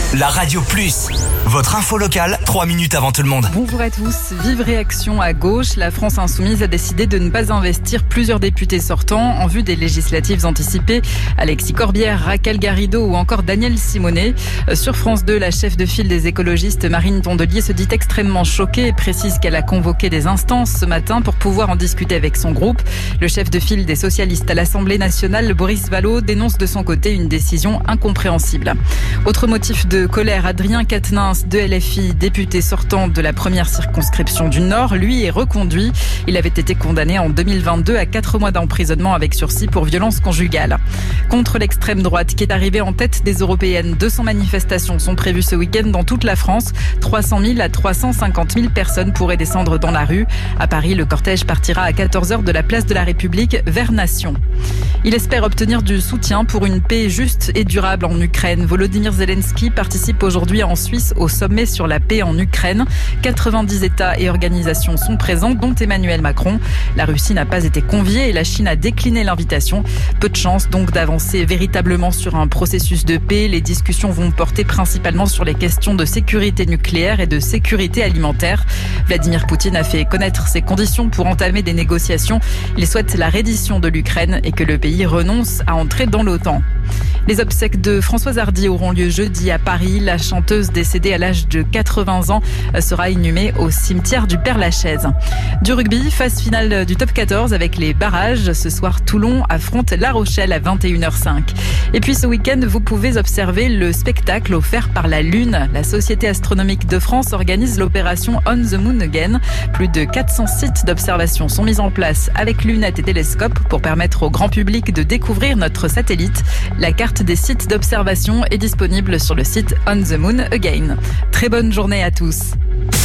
La Radio Plus, votre info locale, 3 minutes avant tout le monde. Bonjour à tous. Vive réaction à gauche. La France Insoumise a décidé de ne pas investir plusieurs députés sortants en vue des législatives anticipées. Alexis Corbière, Raquel Garrido ou encore Daniel Simonet. Sur France 2, la chef de file des écologistes, Marine Tondelier, se dit extrêmement choquée et précise qu'elle a convoqué des instances ce matin pour pouvoir en discuter avec son groupe. Le chef de file des socialistes à l'Assemblée nationale, Boris Vallaud, dénonce de son côté une décision incompréhensible. Autre motif de colère, Adrien Quatennens de LFI, député sortant de la première circonscription du Nord, lui est reconduit. Il avait été condamné en 2022 à 4 mois d'emprisonnement avec sursis pour violence conjugale. Contre l'extrême droite qui est arrivée en tête des européennes, 200 manifestations sont prévues ce week-end dans toute la France. 300 000 à 350 000 personnes pourraient descendre dans la rue. À Paris, le cortège partira à 14h de la place de la République vers Nation. Il espère obtenir du soutien pour une paix juste et durable en Ukraine. Volodymyr Zelensky participe aujourd'hui en Suisse au sommet sur la paix en Ukraine. 90 États et organisations sont présents, dont Emmanuel Macron. La Russie n'a pas été conviée et la Chine a décliné l'invitation. Peu de chance donc d'avancer véritablement sur un processus de paix. Les discussions vont porter principalement sur les questions de sécurité nucléaire et de sécurité alimentaire. Vladimir Poutine a fait connaître ses conditions pour entamer des négociations. Il souhaite la reddition de l'Ukraine et que le pays renonce à entrer dans l'OTAN. Les obsèques de Françoise Hardy auront lieu jeudi à Paris. La chanteuse décédée à l'âge de 80 ans sera inhumée au cimetière du Père-Lachaise. Du rugby, phase finale du top 14 avec les barrages. Ce soir, Toulon affronte La Rochelle à 21h05. Et puis ce week-end, vous pouvez observer le spectacle offert par la Lune. La Société astronomique de France organise l'opération On the Moon Again. Plus de 400 sites d'observation sont mis en place avec lunettes et télescopes pour permettre au grand public de découvrir notre satellite. La carte des sites d'observation est disponible sur le site On the Moon Again. Très bonne journée à tous.